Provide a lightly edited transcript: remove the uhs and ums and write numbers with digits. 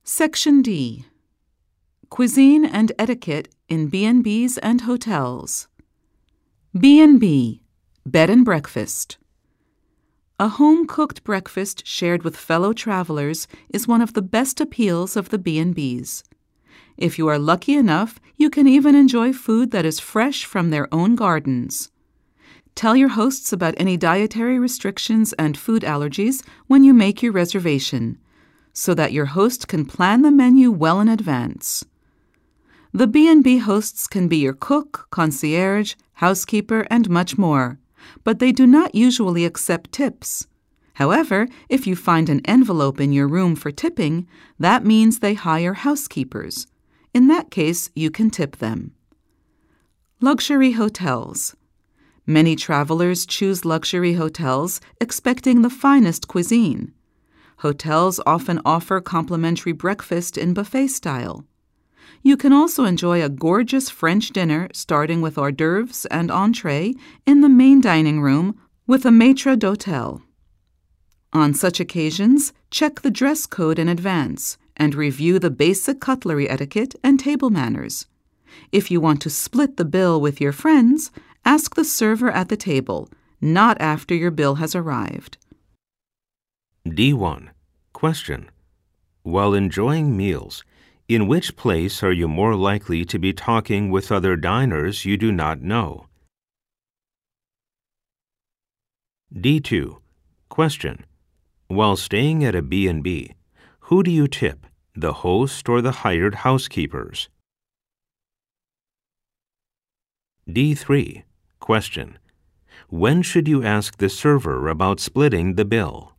Section D. Cuisine and etiquette in B&Bs and hotels. B&B, bed and breakfast. A home-cooked breakfast shared with fellow travelers is one of the best appeals of the B&Bs. If you are lucky enough, you can even enjoy food that is fresh from their own gardens. Tell your hosts about any dietary restrictions and food allergies when you make your reservation, so that your host can plan the menu well in advance. The B&B hosts can be your cook, concierge, housekeeper, and much more, but they do not usually accept tips. However, if you find an envelope in your room for tipping, that means they hire housekeepers. In that case, you can tip them. Luxury hotels. Many travelers choose luxury hotels expecting the finest cuisine. Hotels often offer complimentary breakfast in buffet style. You can also enjoy a gorgeous French dinner starting with hors d'oeuvres and entree in the main dining room with a maître d'hôtel. On such occasions, check the dress code in advance and review the basic cutlery etiquette and table manners. If you want to split the bill with your friends, ask the server at the table, not after your bill has arrived. D1. Question. While enjoying meals, in which place are you more likely to be talking with other diners you do not know? D2. Question. While staying at a B&B, who do you tip, the host or the hired housekeepers? D3. Question. When should you ask the server about splitting the bill?